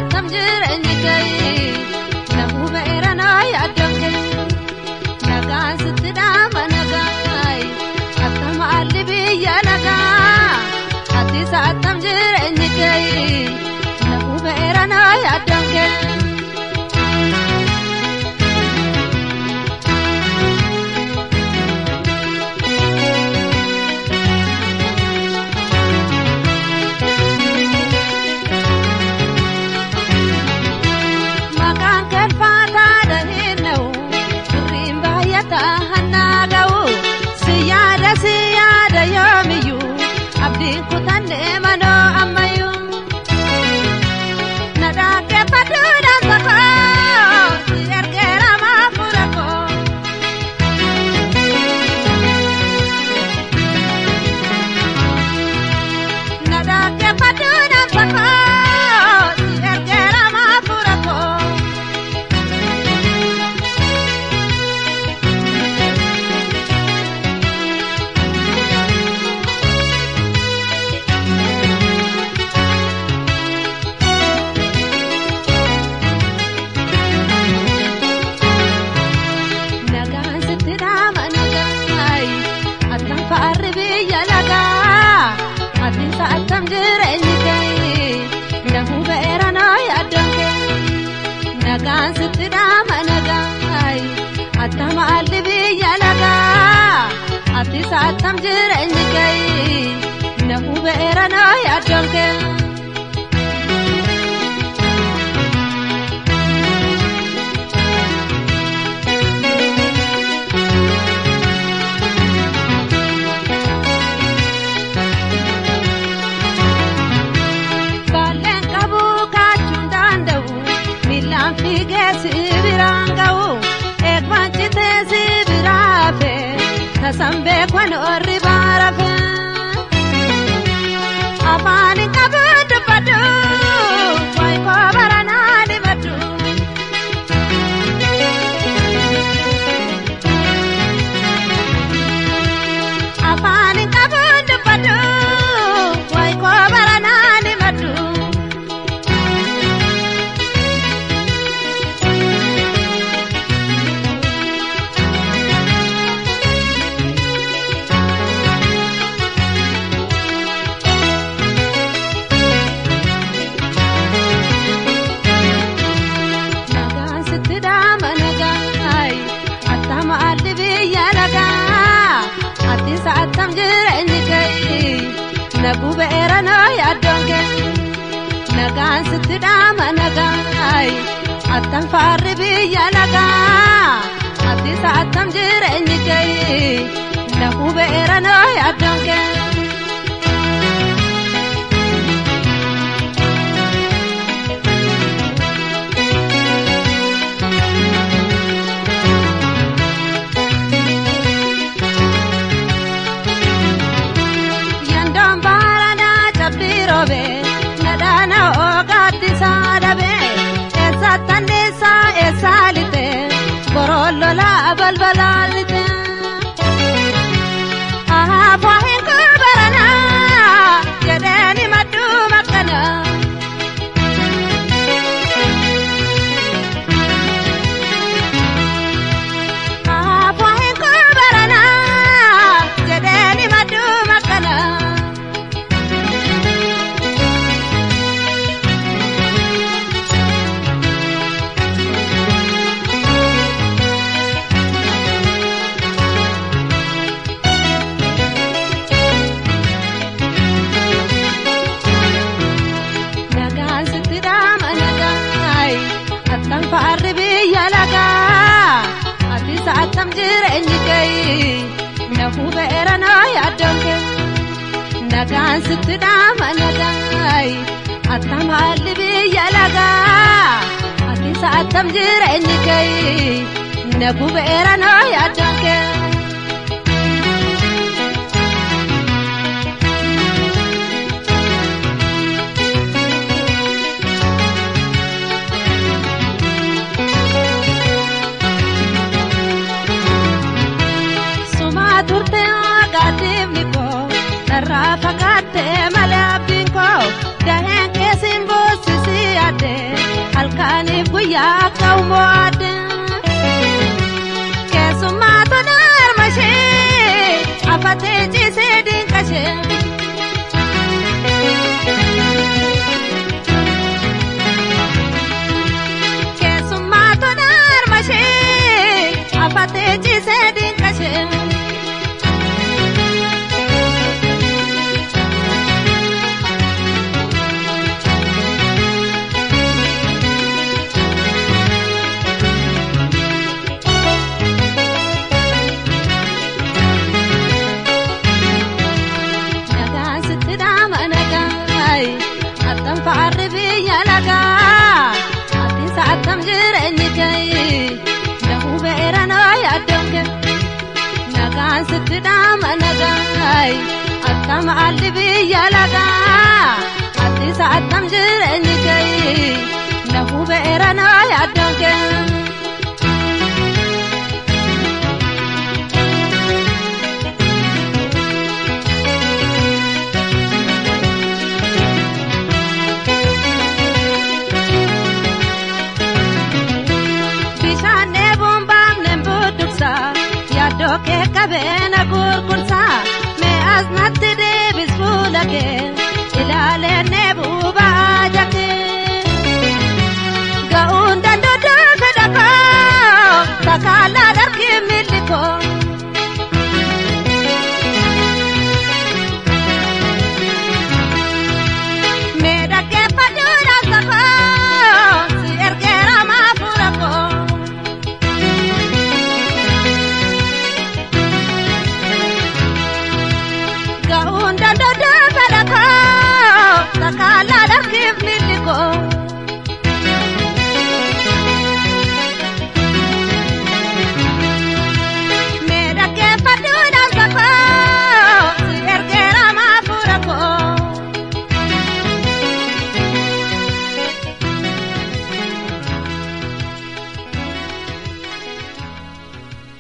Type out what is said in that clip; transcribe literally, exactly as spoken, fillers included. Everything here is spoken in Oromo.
saatam jireenyi kee namu beerana yaadamke nagaan sitti dhaama nagaay attama alli biyya nagaa ati saatam jireenyi kee namu beerana yaadamke nagaan sitti dhaama nagaay attama alli biyya nagaa ati saatam jireenyi kee namu beerana yaadamke sambe kwano ribarafe apani kabadu padu wai ko barana di matu apani kabadu padu wai ko barana di matu saatam jireenyi kee namu beerana yaadamke nagaan sitti dhaama nagaay attam faarri biyya nagaa ati saatam jireenyi kee namu beerana yaadamke nadana ogati sadabe esa tanesa esalite gorollo la balbalalite aha fahin kubarana jedeni madu makana aha fahin kubarana jedeni madu makana faarri biyya nagaa ati saatam jireenyi kee namu beerana yaadamke nagaan sitti dhaama nagaay attama alli biyya nagaa ati saatam jireenyi kee namu beerana yaadamke Rafa kate malabinko, dahen kesimbo sisi ade. biyya qawmoode Kesuma tonar mashe afate jise dinkashe Kesuma tonar mashe afate jise dinkashe فعرفي يا لقا أتي ساعتم جرنيكي له بيرنا يا دمك نقا ستدام نقاي أتم علبي يا لقا أتي ساعتم جرنيكي له بيرنا يا دمك Doke kabena kurkursa me aznat de bisfulake ilale nebu bajake gaunda dodo kadaka takala darki miliko me dake padura sako si ergera mafurako Gaunda